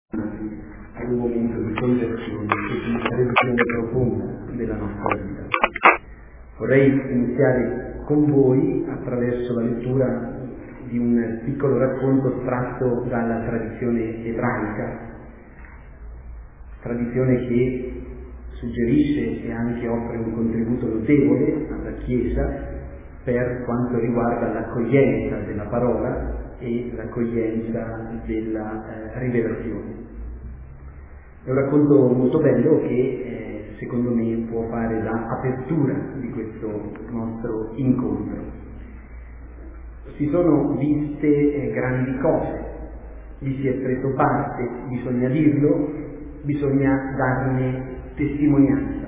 ad un momento di conversione e di revisione profonda della nostra vita. Vorrei iniziare con voi attraverso la lettura di un piccolo racconto tratto dalla tradizione ebraica, tradizione che suggerisce e anche offre un contributo notevole alla Chiesa per quanto riguarda l'accoglienza della parola e l'accoglienza della rivelazione. È un racconto molto bello che secondo me può fare da apertura di questo nostro incontro. Si sono viste grandi cose, vi si è preso parte, bisogna dirlo, bisogna darne testimonianza.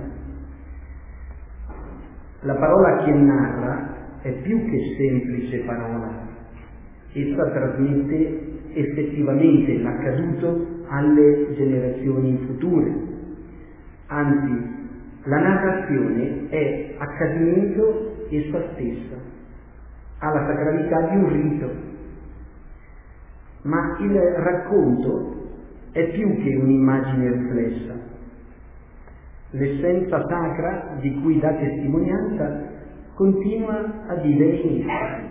La parola che narra è più che semplice parola. Essa trasmette effettivamente l'accaduto alle generazioni future. Anzi, la narrazione è accadimento essa stessa, ha la sacralità di un rito. Ma il racconto è più che un'immagine riflessa. L'essenza sacra di cui dà testimonianza continua a vivere in essa.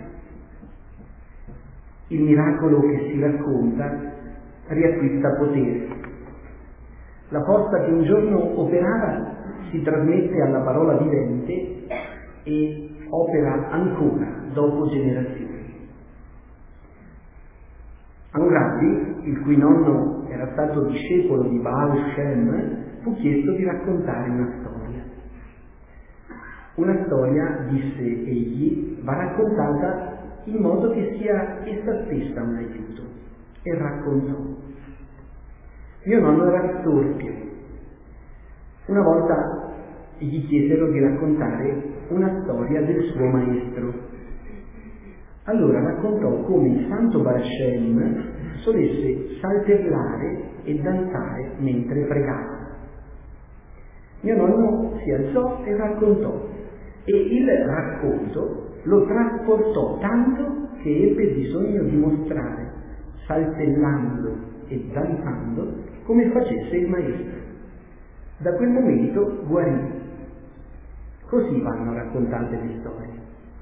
Il miracolo che si racconta riacquista potere. La forza che un giorno operava si trasmette alla parola vivente e opera ancora dopo generazioni. A un rabbi, il cui nonno era stato discepolo di Baal Shem, fu chiesto di raccontare una storia. Una storia, disse egli, va raccontata in modo che sia essa stessa un aiuto. E raccontò. Mio nonno era storpio. Una volta gli chiesero di raccontare una storia del suo maestro. Allora raccontò come il santo Baal Shem solesse saltellare e danzare mentre pregava. Mio nonno si alzò e raccontò, e il racconto lo trasportò tanto che ebbe bisogno di mostrare, saltellando e danzando, come facesse il maestro. Da quel momento guarì. Così vanno raccontate le storie.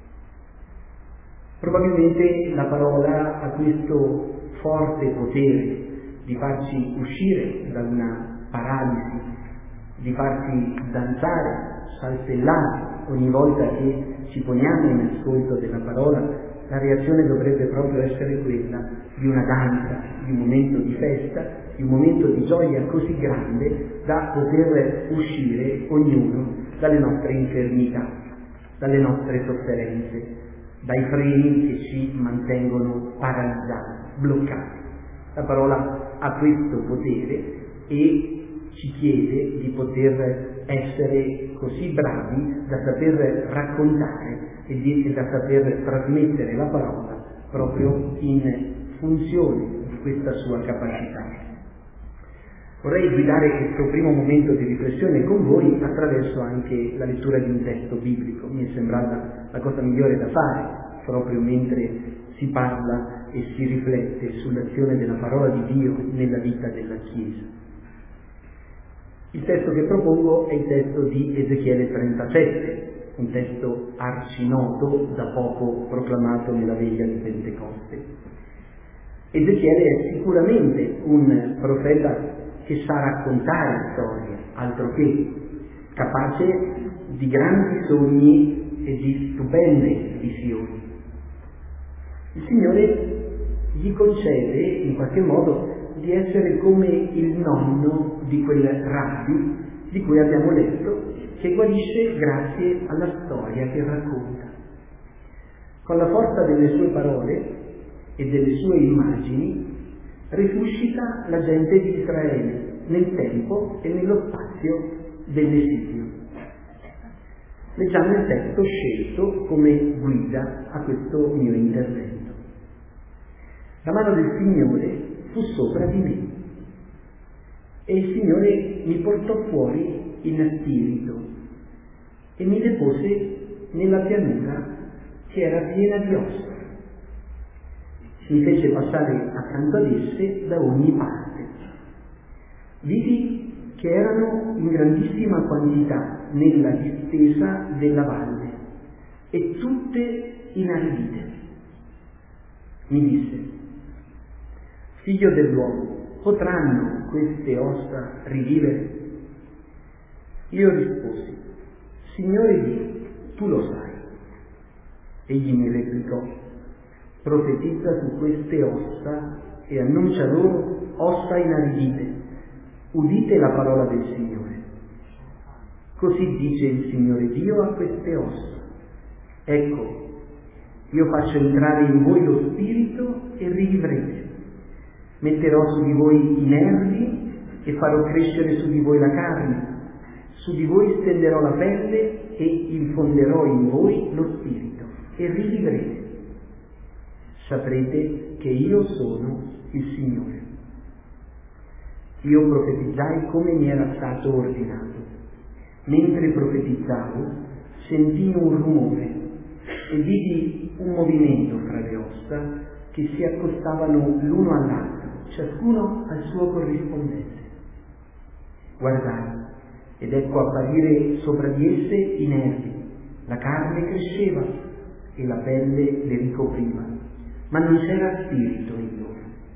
Probabilmente la parola ha questo forte potere di farci uscire da una paralisi, di farci danzare, saltellare ogni volta che ci poniamo in ascolto della parola. La reazione dovrebbe proprio essere quella di una danza, di un momento di festa, di un momento di gioia così grande da poter uscire ognuno dalle nostre infermità, dalle nostre sofferenze, dai freni che ci mantengono paralizzati, bloccati. La parola ha questo potere e ci chiede di poter essere così bravi da saper raccontare e da saper trasmettere la parola proprio in funzione di questa sua capacità. Vorrei guidare questo primo momento di riflessione con voi attraverso anche la lettura di un testo biblico. Mi è sembrata la cosa migliore da fare, proprio mentre si parla e si riflette sull'azione della parola di Dio nella vita della Chiesa. Il testo che propongo è il testo di Ezechiele 37, un testo arcinoto, da poco proclamato nella veglia di Pentecoste. Ezechiele è sicuramente un profeta che sa raccontare storie, altro che, capace di grandi sogni e di stupende visioni. Il Signore gli concede in qualche modo di essere come il nonno di quel rabbi di cui abbiamo letto, che guarisce grazie alla storia che racconta. Con la forza delle sue parole e delle sue immagini risuscita la gente di Israele nel tempo e nello spazio dell'esilio. Leggiamo il testo scelto come guida a questo mio intervento. La mano del Signore fu sopra di me e il Signore mi portò fuori in spirito e mi depose nella pianura che era piena di ossa. Mi fece passare accanto ad esse da ogni parte che erano in grandissima quantità nella distesa della valle, e tutte inaridite. Mi disse: figlio dell'uomo, potranno queste ossa rivivere? Io risposi: Signore Dio, tu lo sai. Egli mi replicò: profetizza su queste ossa e annuncia loro: ossa inaridite, udite la parola del Signore. Così dice il Signore Dio a queste ossa: ecco, io faccio entrare in voi lo spirito e rivivrete. Metterò su di voi i nervi e farò crescere su di voi la carne. Su di voi stenderò la pelle e infonderò in voi lo spirito e rivivrete. Saprete che io sono il Signore. Io profetizzai come mi era stato ordinato. Mentre profetizzavo, sentii un rumore e vidi un movimento fra le ossa che si accostavano l'uno all'altro, ciascuno al suo corrispondente. Guardai, ed ecco apparire sopra di esse i nervi, la carne cresceva e la pelle le ricopriva, ma non c'era spirito in loro.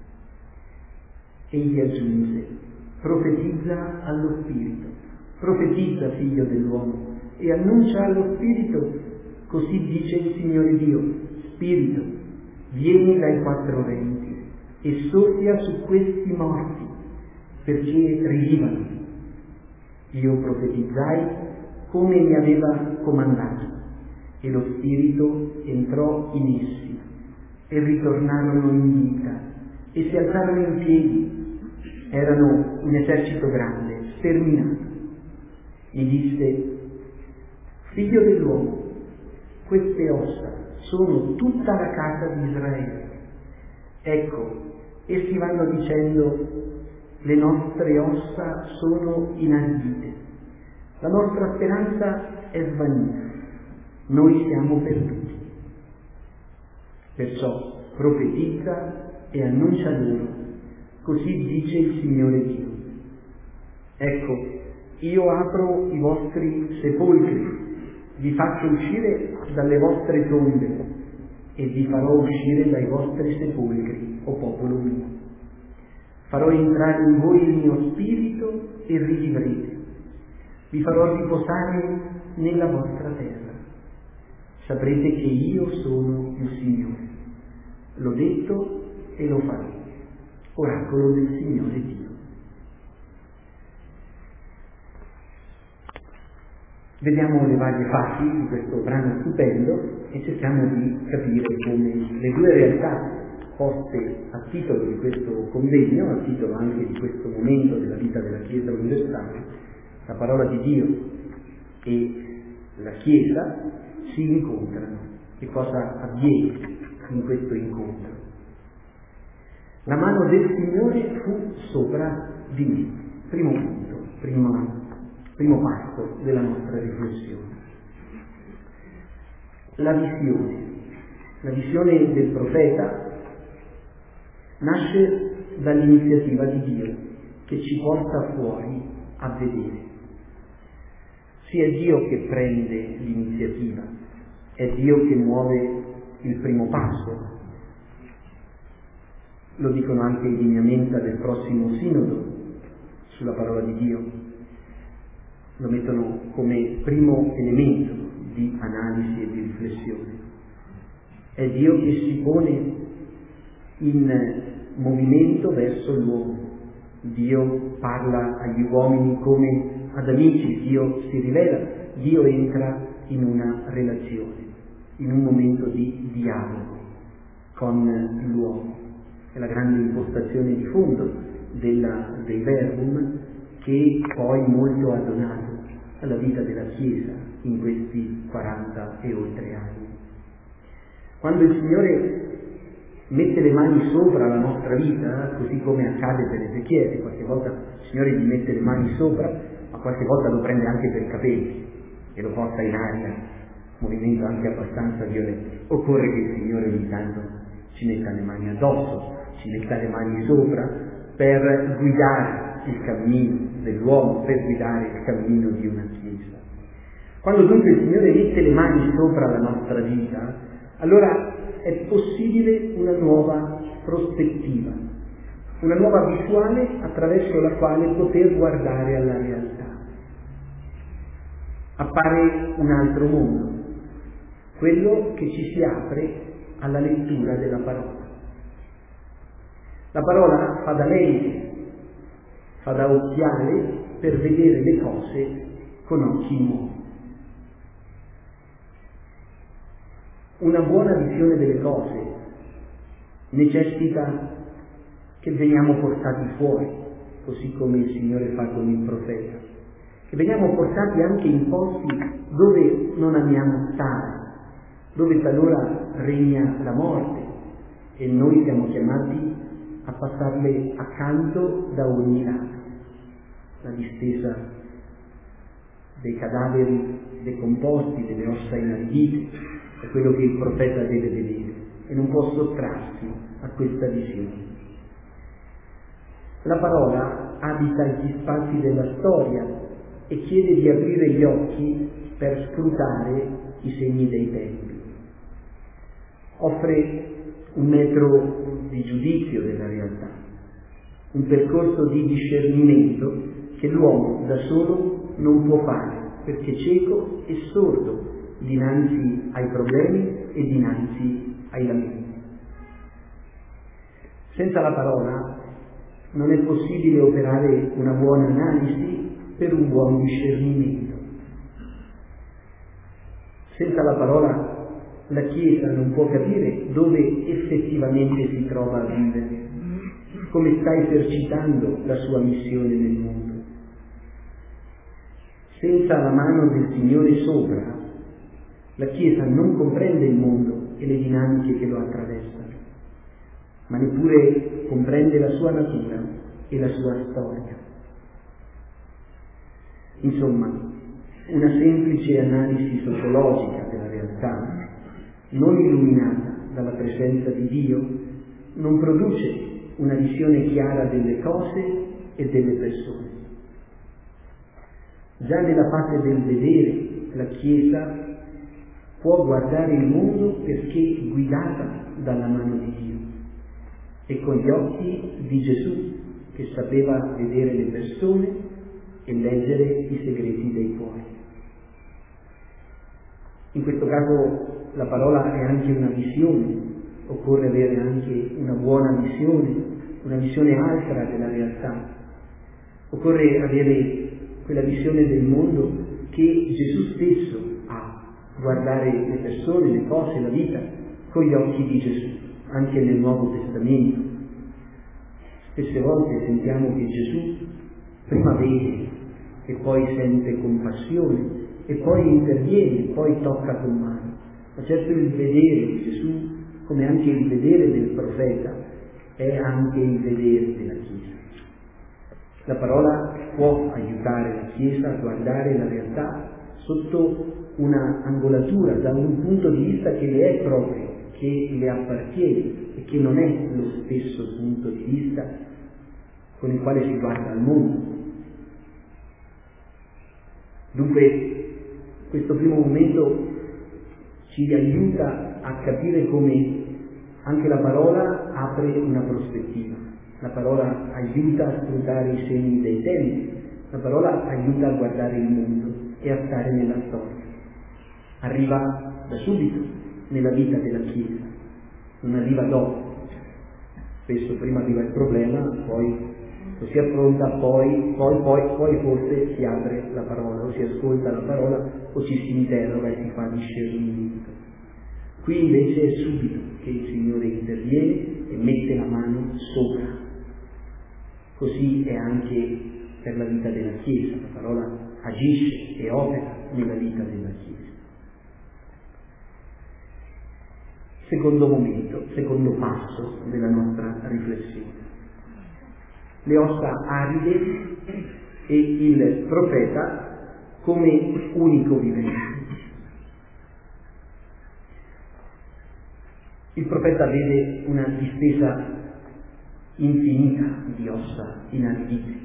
Egli aggiunse: profetizza allo spirito, profetizza, figlio dell'uomo, e annuncia allo spirito: così dice il Signore Dio, spirito, vieni dai quattro venti e soffia su questi morti, perché rivivano. Io profetizzai come mi aveva comandato, e lo spirito entrò in essi, e ritornarono in vita, e si alzarono in piedi. Erano un esercito grande, sterminato. Mi disse: figlio dell'uomo, queste ossa sono tutta la casa di Israele. Ecco, essi vanno dicendo: le nostre ossa sono inaridite, la nostra speranza è svanita, noi siamo perduti. Perciò profetizza e annuncia loro: così dice il Signore Dio. Ecco, io apro i vostri sepolcri, vi faccio uscire dalle vostre tombe e vi farò uscire dai vostri sepolcri, o popolo mio. Farò entrare in voi il mio spirito e rivivrete. Vi farò riposare nella vostra terra. Saprete che io sono il Signore. L'ho detto e lo farò. Oracolo del Signore Dio. Vediamo le varie fasi di questo brano stupendo e cerchiamo di capire come le due realtà poste a titolo di questo convegno, a titolo anche di questo momento della vita della Chiesa universale, la parola di Dio e la Chiesa si incontrano. Che cosa avviene in questo incontro? La mano del Signore fu sopra di me. Primo punto, primo passo della nostra riflessione. La visione del profeta nasce dall'iniziativa di Dio che ci porta fuori a vedere. Sia Dio che prende l'iniziativa, è Dio che muove il primo passo. Lo dicono anche i lineamenti del prossimo sinodo sulla parola di Dio. Lo mettono come primo elemento di analisi e di riflessione. È Dio che si pone in movimento verso l'uomo. Dio parla agli uomini come ad amici, Dio si rivela, Dio entra in una relazione, in un momento di dialogo con l'uomo. È la grande impostazione di fondo dei Verbum che poi molto ha donato alla vita della Chiesa in questi 40 e oltre anni. Quando il Signore mette le mani sopra la nostra vita, così come accade per Ezechiele, qualche volta il Signore gli mette le mani sopra, ma qualche volta lo prende anche per i capelli e lo porta in aria, movimento anche abbastanza violento. Occorre che il Signore ogni tanto ci metta le mani addosso, ci metta le mani sopra, per guidare il cammino dell'uomo, per guidare il cammino di una Chiesa. Quando dunque il Signore mette le mani sopra la nostra vita, allora è possibile una nuova prospettiva, una nuova visuale attraverso la quale poter guardare alla realtà. Appare un altro mondo, quello che ci si apre alla lettura della parola. La parola fa da lente, fa da occhiale per vedere le cose con occhi nuovi. Una buona visione delle cose necessita che veniamo portati fuori, così come il Signore fa con il profeta, che veniamo portati anche in posti dove non amiamo stare, dove talora regna la morte e noi siamo chiamati a passarle accanto da ogni lato. La distesa dei cadaveri decomposti, delle ossa inaridite, è quello che il profeta deve vedere e non può sottrarsi a questa visione. La parola abita gli spazi della storia e chiede di aprire gli occhi per scrutare i segni dei tempi. Offre un metro di giudizio della realtà, un percorso di discernimento che l'uomo da solo non può fare, perché è cieco e sordo dinanzi ai problemi e dinanzi ai lamenti. Senza la parola non è possibile operare una buona analisi per un buon discernimento. Senza la parola la Chiesa non può capire dove effettivamente si trova a vivere, come sta esercitando la sua missione nel mondo. Senza la mano del Signore sopra, la Chiesa non comprende il mondo e le dinamiche che lo attraversano, ma neppure comprende la sua natura e la sua storia. Insomma, una semplice analisi sociologica della realtà, non illuminata dalla presenza di Dio, non produce una visione chiara delle cose e delle persone. Già nella fase del vedere, la Chiesa può guardare il mondo perché guidata dalla mano di Dio e con gli occhi di Gesù, che sapeva vedere le persone e leggere i segreti dei cuori. In questo caso la parola è anche una visione, occorre avere anche una buona visione, una visione altra della realtà. Occorre avere quella visione del mondo che Gesù stesso ha, guardare le persone, le cose, la vita con gli occhi di Gesù, anche nel Nuovo Testamento. Spesse volte sentiamo che Gesù prima vede e poi sente compassione e poi interviene e poi tocca con mano. Ma certo il vedere di Gesù, come anche il vedere del profeta, è anche il vedere della Chiesa. La parola può aiutare la Chiesa a guardare la realtà sotto una angolatura, da un punto di vista che le è proprio, che le appartiene e che non è lo stesso punto di vista con il quale si guarda al mondo. Dunque, questo primo momento ci aiuta a capire come anche la parola apre una prospettiva. La parola aiuta a scrutare i segni dei tempi, la parola aiuta a guardare il mondo e a stare nella storia. Arriva da subito nella vita della Chiesa, non arriva dopo. Spesso prima arriva il problema, poi lo si affronta, poi forse si apre la parola, o si ascolta la parola, o ci si interroga e si fa discernimento. Qui invece è subito che il Signore interviene e mette la mano sopra. Così è anche per la vita della Chiesa, la parola agisce e opera nella vita della Chiesa. Secondo momento, secondo passo della nostra riflessione. Le ossa aride e il profeta come unico vivente. Il profeta vede una distesa infinita di ossa inaridite.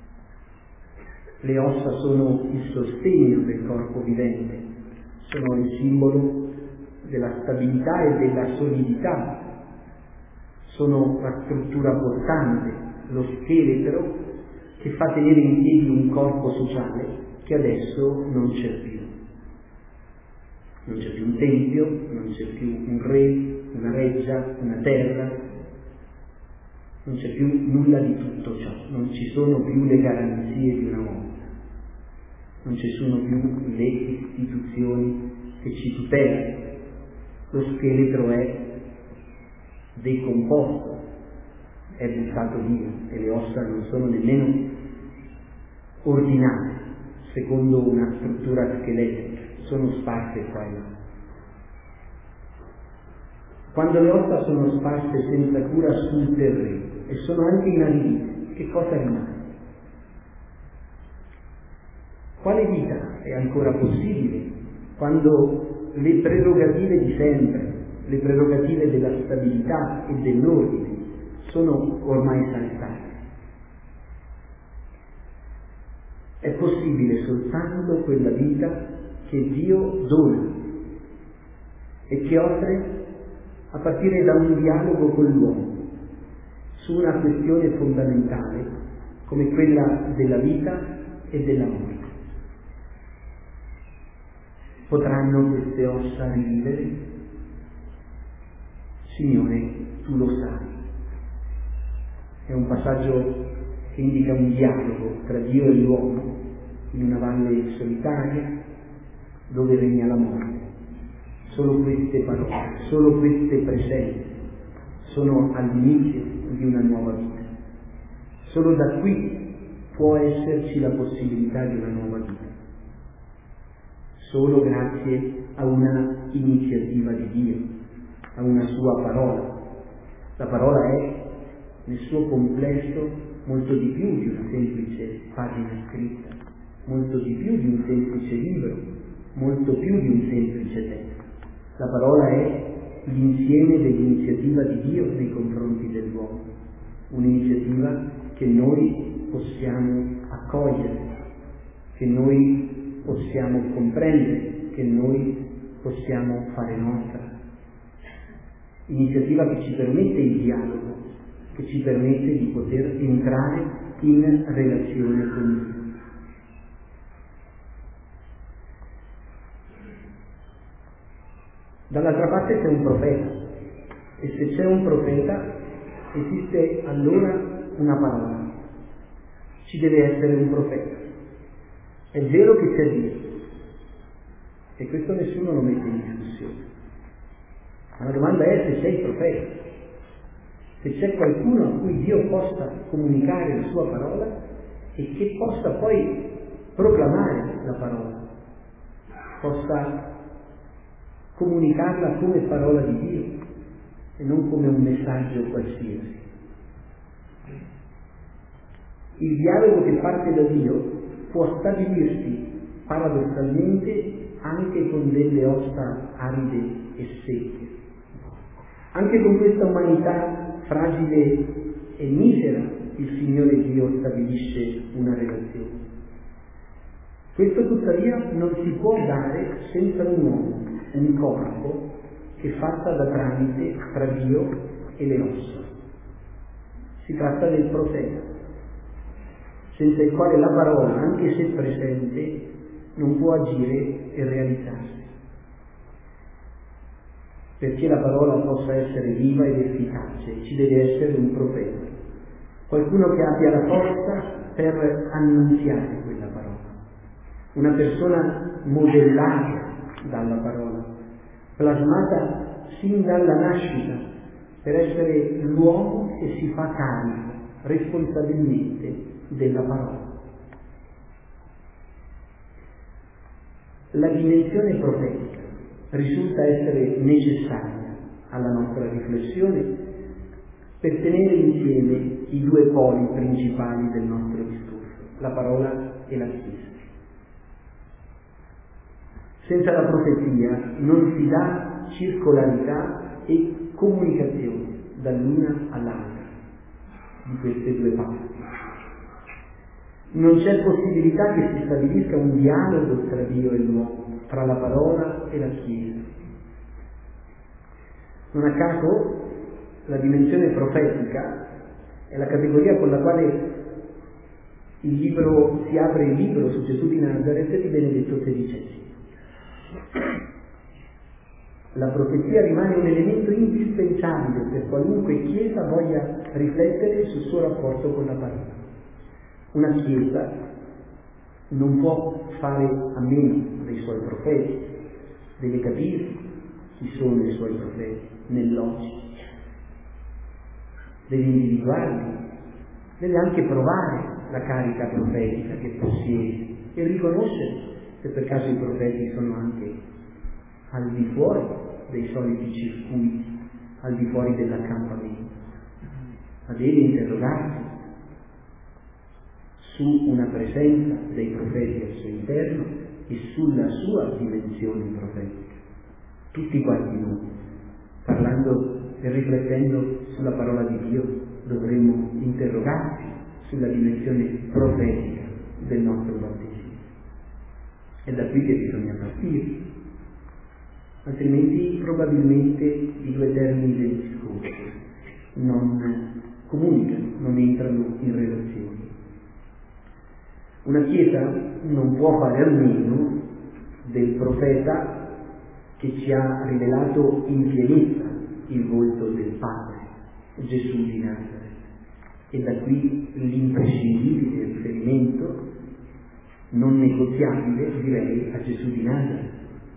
Le ossa sono il sostegno del corpo vivente, sono il simbolo della stabilità e della solidità, sono la struttura portante, lo scheletro che fa tenere in piedi un corpo sociale che adesso non c'è più. Non c'è più un tempio, non c'è più un re, una reggia, una terra, non c'è più nulla di tutto ciò, non ci sono più le garanzie di una volta, non ci sono più le istituzioni che ci tutelano, lo scheletro è decomposto, è buttato via e le ossa non sono nemmeno ordinate secondo una struttura scheletrica, sono sparse qua e là. Quando le ossa sono sparse senza cura sul terreno e sono anche inaridite, che cosa rimane? Quale vita è ancora possibile quando le prerogative di sempre, le prerogative della stabilità e dell'ordine sono ormai saltate? È possibile soltanto quella vita che Dio dona e che offre a partire da un dialogo con l'uomo su una questione fondamentale come quella della vita e della morte. Potranno queste ossa rivivere? Signore, tu lo sai. È un passaggio che indica un dialogo tra Dio e l'uomo in una valle solitaria dove regna la morte. Solo queste parole, solo queste presenze sono all'inizio di una nuova vita. Solo da qui può esserci la possibilità di una nuova vita. Solo grazie a una iniziativa di Dio, a una sua parola. La parola è, nel suo complesso, molto di più di una semplice pagina scritta, molto di più di un semplice libro, molto più di un semplice testo. La parola è l'insieme dell'iniziativa di Dio nei confronti dell'uomo, un'iniziativa che noi possiamo accogliere, che noi possiamo comprendere, che noi possiamo fare nostra. Iniziativa che ci permette il dialogo, che ci permette di poter entrare in relazione con Dio. Dall'altra parte c'è un profeta, e se c'è un profeta esiste allora una parola. Ci deve essere un profeta. È vero che c'è Dio, e questo nessuno lo mette in discussione. Ma la domanda è se c'è il profeta, se c'è qualcuno a cui Dio possa comunicare la sua parola e che possa poi proclamare la parola, possa comunicarla come parola di Dio e non come un messaggio qualsiasi. Il dialogo che parte da Dio può stabilirsi paradossalmente anche con delle ossa aride e secche, anche con questa umanità fragile e misera. Il Signore Dio stabilisce una relazione. Questo tuttavia non si può dare senza un uomo, un corpo che fatta da tramite tra Dio e le ossa. Si tratta del profeta, senza il quale la parola, anche se presente, non può agire e realizzarsi. Perché la parola possa essere viva ed efficace, ci deve essere un profeta, qualcuno che abbia la forza per annunziare quella parola, una persona modellata dalla parola, plasmata sin dalla nascita per essere l'uomo che si fa carico responsabilmente della parola. La dimensione profetica risulta essere necessaria alla nostra riflessione per tenere insieme i due poli principali del nostro discorso, la parola e la Chiesa. Senza la profezia non si dà circolarità e comunicazione dall'una all'altra. di queste due parti. Non c'è possibilità che si stabilisca un dialogo tra Dio e l'uomo, tra la parola e la Chiesa. Non a caso la dimensione profetica è la categoria con la quale si apre il libro su Gesù di Nazaret di Benedetto XVI. La profezia rimane un elemento indispensabile per qualunque Chiesa voglia riflettere sul suo rapporto con la parola. Una Chiesa non può fare a meno dei suoi profeti, deve capire chi sono i suoi profeti nell'oggi, deve individuarli, deve anche provare la carica profetica che possiede e riconoscere se per caso i profeti sono anche al di fuori dei soliti circuiti, al di fuori dell'accampamento, ma deve interrogarsi su una presenza dei profeti al suo interno e sulla sua dimensione profetica. Tutti quanti noi, parlando e riflettendo sulla parola di Dio, dovremmo interrogarci sulla dimensione profetica del nostro battesimo. È da qui che bisogna partire, altrimenti probabilmente i due termini del discorso non comunicano, non entrano in relazione. Una Chiesa non può fare a meno del profeta che ci ha rivelato in pienezza il volto del Padre, Gesù di Nazaret. E da qui l'imprescindibile riferimento, non negoziabile, direi, a Gesù di Nazaret,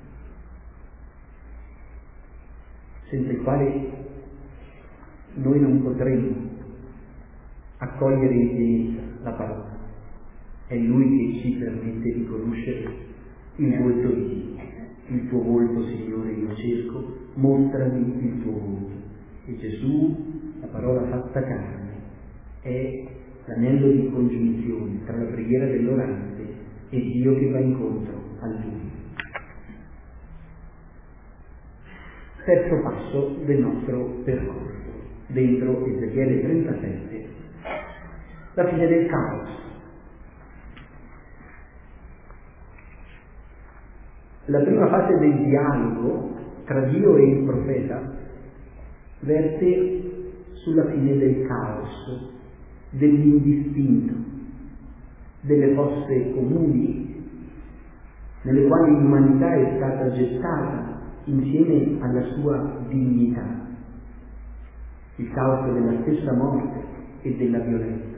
senza il quale noi non potremmo accogliere in pienezza la parola. È Lui che ci permette di conoscere il volto di Dio. Il tuo volto, Signore, io cerco, mostrami il tuo volto. E Gesù, la parola fatta carne, è l'anello di congiunzione tra la preghiera dell'orante e Dio che va incontro a Lui. Terzo passo del nostro percorso, dentro Ezechiele 37, la fine del caos. La prima fase del dialogo tra Dio e il profeta verte sulla fine del caos, dell'indistinto, delle fosse comuni nelle quali l'umanità è stata gettata insieme alla sua dignità, il caos della stessa morte e della violenza.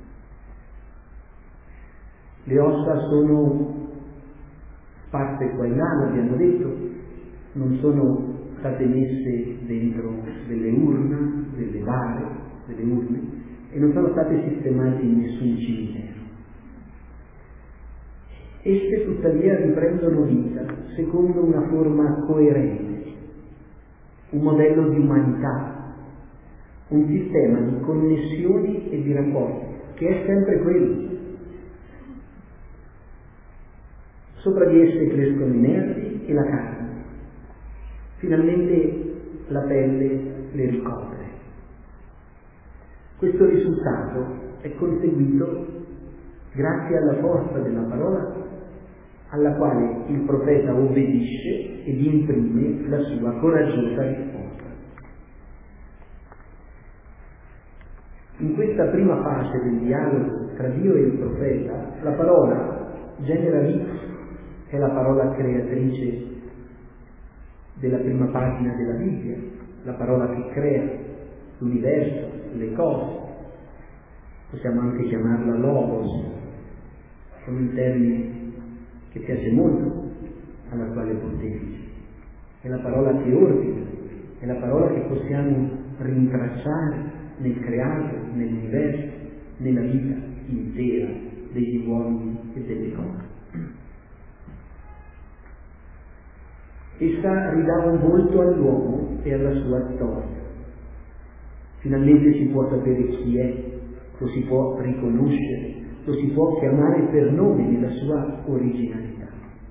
Le ossa sono sparse qua e là, l'abbiamo detto, non sono state messe dentro delle urne, delle bare, delle urne, e non sono state sistemate in nessun cimitero. Esse tuttavia riprendono vita secondo una forma coerente, un modello di umanità, un sistema di connessioni e di rapporti, che è sempre quello. Sopra di esse crescono i nervi e la carne. Finalmente la pelle le ricopre. Questo risultato è conseguito grazie alla forza della parola alla quale il profeta obbedisce ed imprime la sua coraggiosa risposta. In questa prima fase del dialogo tra Dio e il profeta, la parola genera vita. È la parola creatrice della prima pagina della Bibbia, la parola che crea l'universo, le cose. Possiamo anche chiamarla Logos, con un termine che piace molto all'attuale pontefice. È la parola che ordina, è la parola che possiamo rintracciare nel creato, nell'universo, nella vita intera degli uomini e delle cose. Essa ridà un volto all'uomo e alla sua storia. Finalmente si può sapere chi è, lo si può riconoscere, lo si può chiamare per nome nella sua originalità.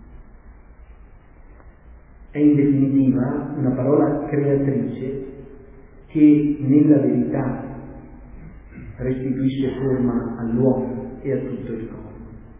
È in definitiva una parola creatrice che nella verità restituisce forma all'uomo e a tutto il corpo.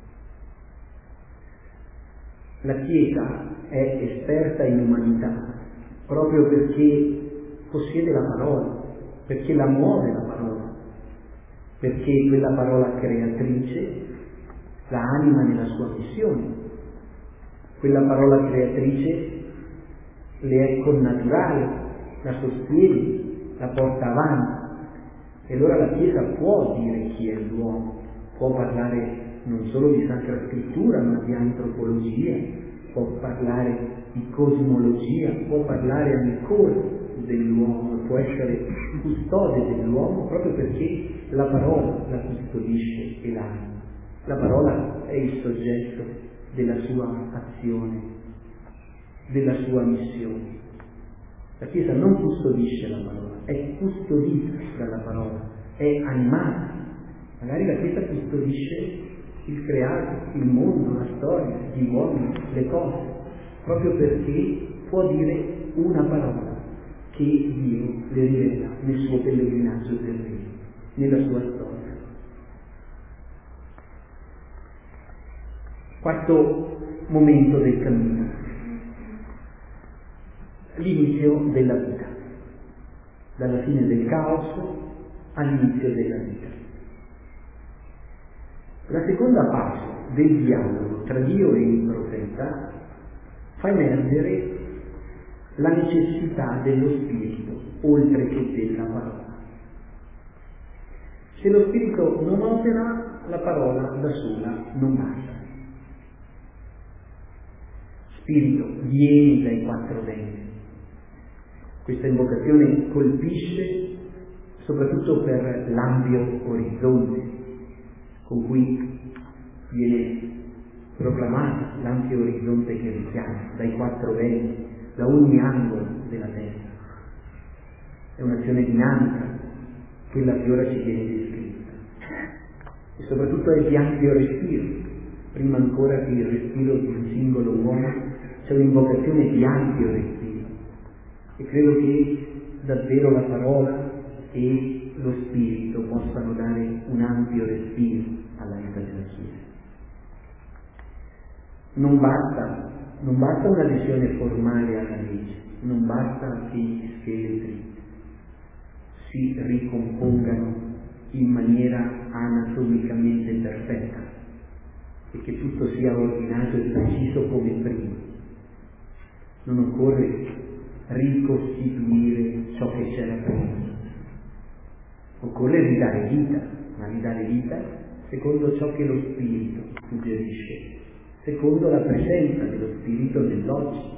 La Chiesa è esperta in umanità proprio perché possiede la parola, perché la muove la parola, perché quella parola creatrice la anima nella sua missione. Quella parola creatrice le è connaturale, la sostiene, la porta avanti. E allora la Chiesa può dire chi è l'uomo, può parlare non solo di Sacra Scrittura, ma di antropologia, può parlare di cosmologia, può parlare ancora dell'uomo, può essere custode dell'uomo proprio perché la parola la custodisce e l'anima. La parola è il soggetto della sua azione, della sua missione. La Chiesa non custodisce la parola, è custodita dalla parola, è animata. Magari la Chiesa custodisce il creato, il mondo, la storia, gli uomini, le cose, proprio perché può dire una parola che Dio le rivela nel suo pellegrinaggio terreno, nella sua storia. Quarto momento del cammino: l'inizio della vita, dalla fine del caos all'inizio della vita. La seconda fase del dialogo tra Dio e il profeta fa emergere la necessità dello Spirito, oltre che della parola. Se lo Spirito non opera, la parola da sola non basta. Spirito, vieni dai quattro venti. Questa invocazione colpisce soprattutto per l'ampio orizzonte con cui viene proclamato, l'ampio orizzonte che richiama dai quattro venti, da ogni angolo della terra. È un'azione dinamica, quella che ora ci viene descritta. E soprattutto è di ampio respiro. Prima ancora che il respiro di un singolo uomo, c'è un'invocazione di ampio respiro. E credo che davvero la parola e lo Spirito possano dare un ampio respiro alla vita della Chiesa. Non basta un'adesione formale alla legge, non basta che gli scheletri si ricompongano in maniera anatomicamente perfetta e che tutto sia ordinato e preciso come prima. Non occorre ricostituire ciò che c'era prima. Occorre ridare vita, ma ridare vita secondo ciò che lo Spirito suggerisce, secondo la presenza dello Spirito nell'oggi.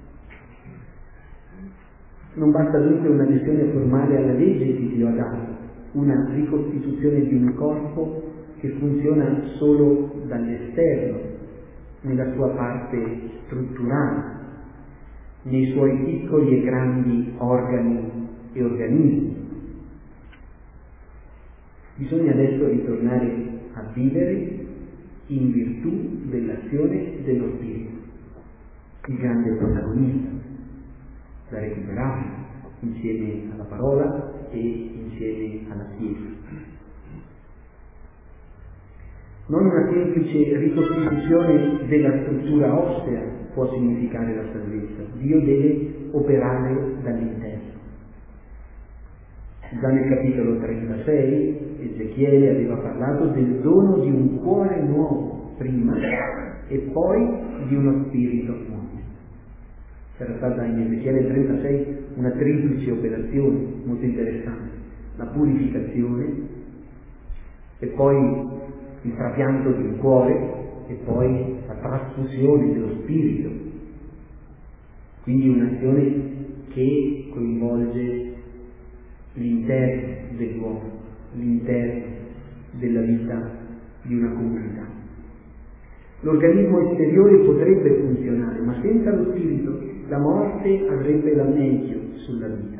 Non basta dunque un'adesione formale alla legge che Dio ha dato, una ricostituzione di un corpo che funziona solo dall'esterno, nella sua parte strutturale, nei suoi piccoli e grandi organi e organismi. Bisogna adesso ritornare a vivere in virtù dell'azione dello Spirito, il grande protagonista, da recuperare insieme alla parola e insieme alla Chiesa. Non una semplice ricostituzione della struttura ossea può significare la salvezza. Dio deve operare dall'interno. Già nel capitolo 36 Ezechiele aveva parlato del dono di un cuore nuovo prima e poi di uno spirito nuovo. C'era stata in Ezechiele 36 una triplice operazione molto interessante: la purificazione e poi il trapianto del cuore e poi la trasfusione dello spirito. Quindi un'azione che coinvolge l'interno dell'uomo, l'interno della vita di una comunità. L'organismo esteriore potrebbe funzionare, ma senza lo spirito la morte avrebbe la meglio sulla vita.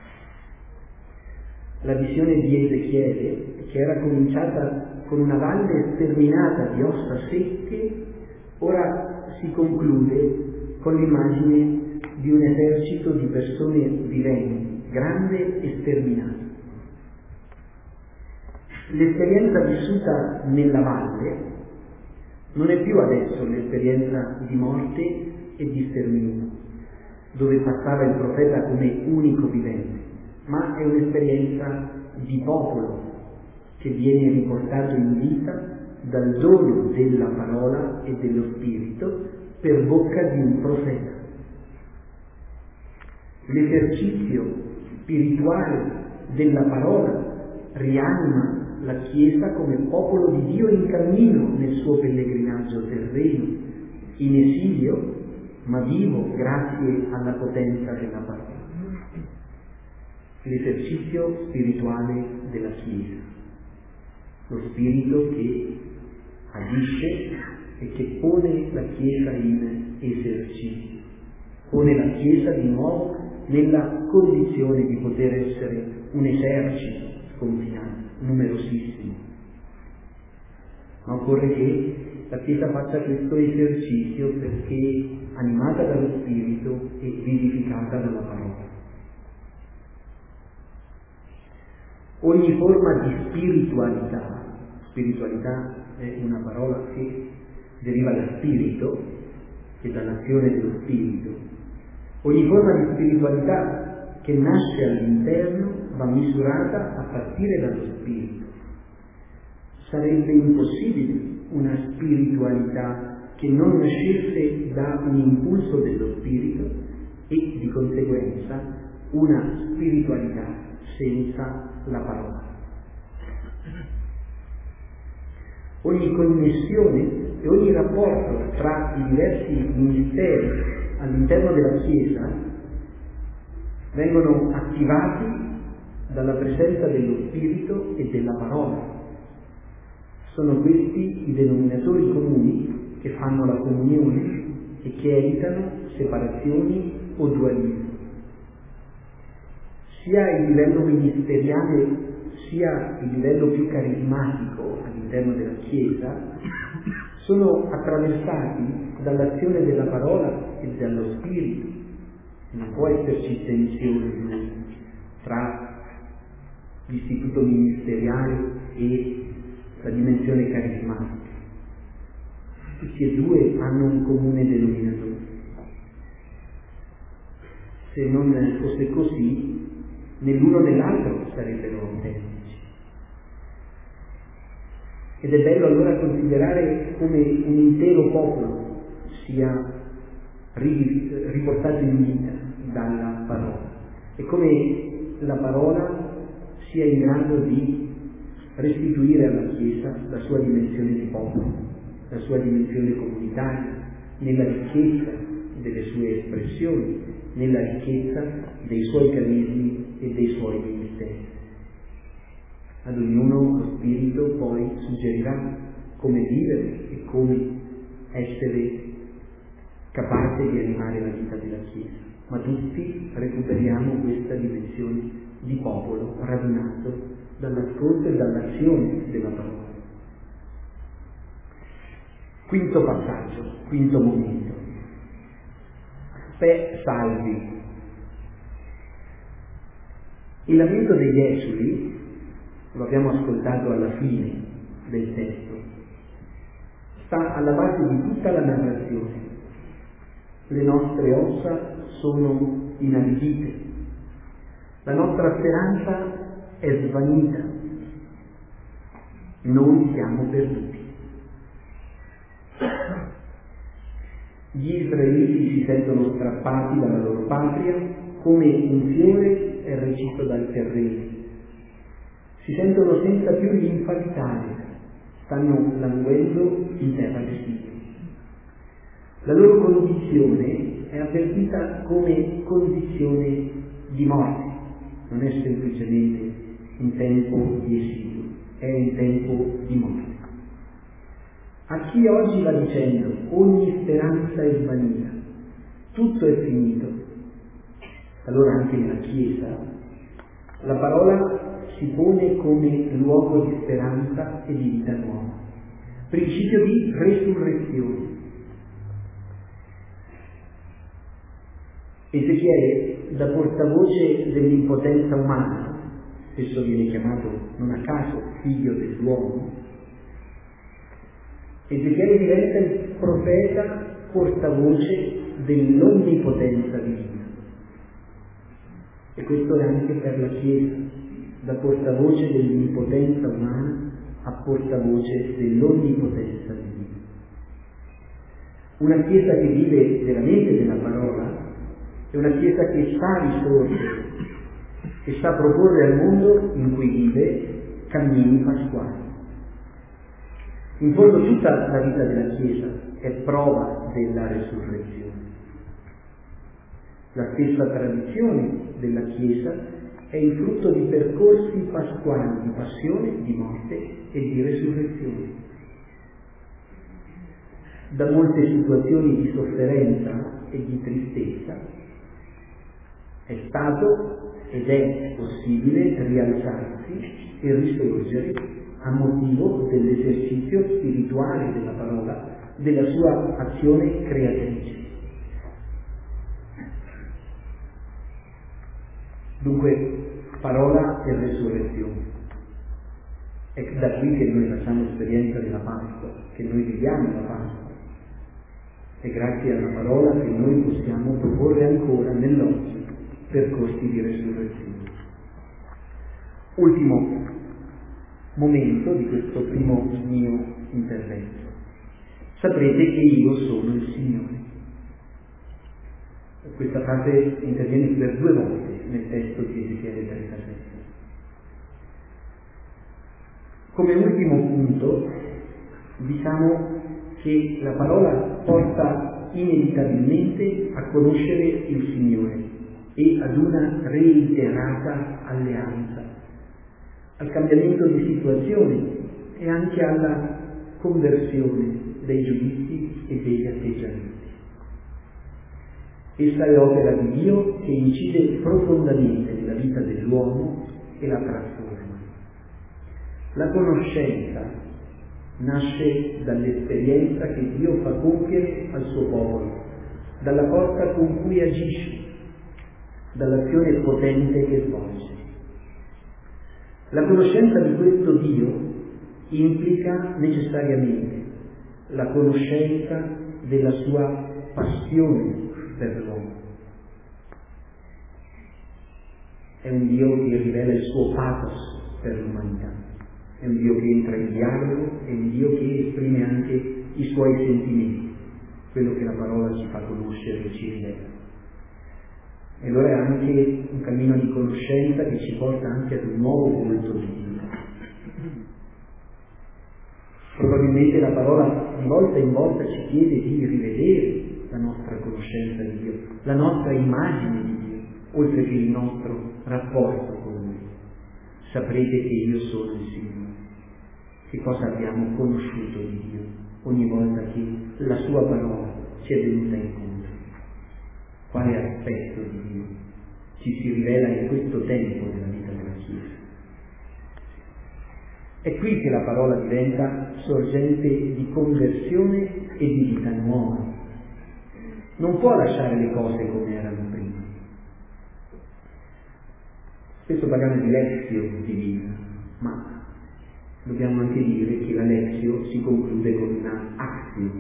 La visione di Ezechiele, che era cominciata con una valle sterminata di ossa secche, ora si conclude con l'immagine di un esercito di persone viventi, grande e sterminato. L'esperienza vissuta nella valle non è più adesso l'esperienza di morte e di sterminio, dove passava il profeta come unico vivente, ma è un'esperienza di popolo che viene riportato in vita dal dono della parola e dello spirito per bocca di un profeta. L'esercizio spirituale della parola rianima la Chiesa come popolo di Dio in cammino nel suo pellegrinaggio terreno, in esilio, ma vivo grazie alla potenza della parola. L'esercizio spirituale della Chiesa, lo spirito che agisce e che pone la Chiesa in esercizio, pone la Chiesa di nuovo nella condizione di poter essere un esercito sconfinato, numerosissimo. Ma occorre che la Chiesa faccia questo esercizio perché animata dallo Spirito e vivificata dalla parola. Ogni forma di spiritualità è una parola che deriva da spirito e dall'azione dello Spirito. Ogni forma di spiritualità che nasce all'interno va misurata a partire dallo Spirito. Sarebbe impossibile una spiritualità che non nascesse da un impulso dello Spirito e di conseguenza una spiritualità senza la parola. Ogni connessione e ogni rapporto tra i diversi ministeri all'interno della Chiesa vengono attivati dalla presenza dello Spirito e della parola. Sono questi i denominatori comuni che fanno la comunione e che evitano separazioni o dualismi. Sia il livello ministeriale sia il livello più carismatico all'interno della Chiesa sono attraversati dall'azione della parola e dallo Spirito. Non può esserci tensione tra l'istituto ministeriale e la dimensione carismatica. Tutti e due hanno un comune denominatore. Se non fosse così, né l'uno né l'altro sarebbero autentici. Ed è bello allora considerare come un intero popolo sia riportato in vita dalla parola e come la parola sia in grado di restituire alla Chiesa la sua dimensione di popolo, la sua dimensione comunitaria, nella ricchezza delle sue espressioni, nella ricchezza dei suoi carismi e dei suoi ministeri. Ad ognuno lo Spirito poi suggerirà come vivere e come essere capace di animare la vita della Chiesa, ma tutti recuperiamo questa dimensione di popolo radunato dall'ascolto e dall'azione della parola. Quinto passaggio, quinto momento. Spes salvi. Il lamento degli esuli, lo abbiamo ascoltato alla fine del testo, sta alla base di tutta la narrazione. Le nostre ossa sono inaridite, la nostra speranza è svanita, noi siamo perduti. Gli israeliti si sentono strappati dalla loro patria come un fiore è reciso dal terreno. Si sentono senza più linfa vitale, stanno languendo in terra vestita. La loro condizione è avvertita come condizione di morte, non è semplicemente in tempo di esilio, è in tempo di morte. A chi oggi va dicendo ogni speranza è svanita, tutto è finito, allora anche nella Chiesa la parola si pone come luogo di speranza e di vita nuova, principio di resurrezione. Ezechiele, da portavoce dell'impotenza umana, spesso viene chiamato non a caso figlio dell'uomo. Ezechiele diventa il profeta portavoce dell'onnipotenza divina. E questo è anche per la Chiesa, da portavoce dell'onnipotenza umana a portavoce dell'onnipotenza divina. Una Chiesa che vive veramente della parola è una Chiesa che sa risorgere, che sa proporre al mondo in cui vive cammini pasquali. In fondo tutta la vita della Chiesa è prova della resurrezione. La stessa tradizione della Chiesa è il frutto di percorsi pasquali di passione, di morte e di resurrezione. Da molte situazioni di sofferenza e di tristezza è stato ed è possibile rialzarsi e risorgere a motivo dell'esercizio spirituale della parola, della sua azione creatrice. Dunque, parola e resurrezione. È da qui che noi facciamo esperienza della Pasqua, che noi viviamo la Pasqua. È grazie alla parola che noi possiamo proporre ancora nell'oggi percorsi di resurrezione. Ultimo momento di questo primo mio intervento. Saprete che io sono il Signore. Questa frase interviene per 2 volte nel testo di Ezechiele 37. Come ultimo punto, diciamo che la parola porta inevitabilmente a conoscere il Signore e ad una reiterata alleanza, al cambiamento di situazione e anche alla conversione dei giudizi e degli atteggiamenti. Essa è opera di Dio che incide profondamente nella vita dell'uomo e la trasforma. La conoscenza nasce dall'esperienza che Dio fa compiere al suo popolo, dalla forza con cui agisce, dall'azione potente che svolge. La conoscenza di questo Dio implica necessariamente la conoscenza della sua passione per l'uomo. È un Dio che rivela il suo pathos per l'umanità, è un Dio che entra in dialogo, è un Dio che esprime anche i suoi sentimenti, quello che la parola ci fa conoscere e ci rivela. E allora è anche un cammino di conoscenza che ci porta anche ad un nuovo volto di Dio. Probabilmente la parola di volta in volta ci chiede di rivedere la nostra conoscenza di Dio, la nostra immagine di Dio, oltre che il nostro rapporto con Lui. Saprete che io sono il Signore. Che cosa abbiamo conosciuto di Dio ogni volta che la sua parola ci è venuta incontro? Quale aspetto di Dio ci si rivela in questo tempo della vita della Chiesa? È qui che la parola diventa sorgente di conversione e di vita nuova. Non può lasciare le cose come erano prima. Spesso parliamo di lexio divina, ma dobbiamo anche dire che la lexio si conclude con una axio.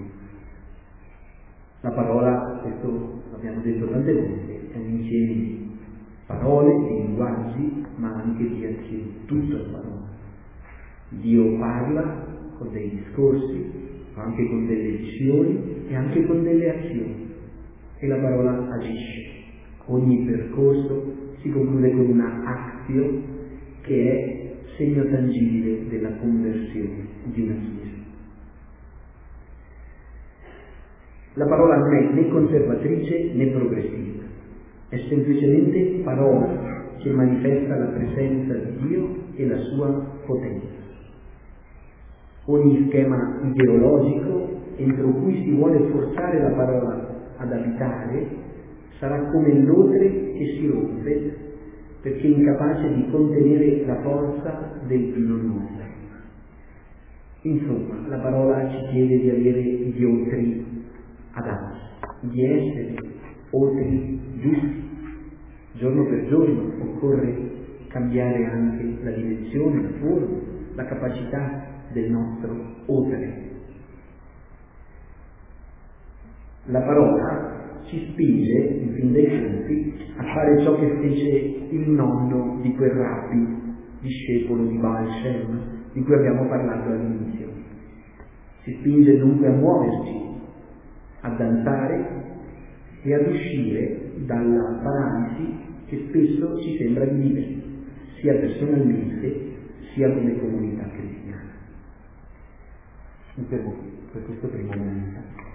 La parola, questo l'abbiamo detto tante volte, è un insieme di parole, di linguaggi, ma anche di azioni. Tutto è parola. Dio parla con dei discorsi, ma anche con delle visioni e anche con delle azioni. E la parola agisce. Ogni percorso si conclude con una axio che è segno tangibile della conversione di una Chiesa. La parola non è né conservatrice né progressiva, è semplicemente parola che manifesta la presenza di Dio e la sua potenza. Ogni schema ideologico entro cui si vuole forzare la parola ad abitare sarà come l'odre che si rompe perché è incapace di contenere la forza del vino nuovo. Insomma, la parola ci chiede di avere gli otri adatti, di essere otri giusti. Giorno per giorno occorre cambiare anche la dimensione, la forma, la capacità del nostro oltre. La parola ci spinge, in fin dei conti, a fare ciò che fece il nonno di quel rabbi, discepolo di Baal Shem, di cui abbiamo parlato all'inizio. Ci spinge dunque a muoverci, a danzare e ad uscire dalla paralisi che spesso ci sembra di vivere, sia personalmente sia come comunità cristiana. Mi fermo qui per questo primo momento.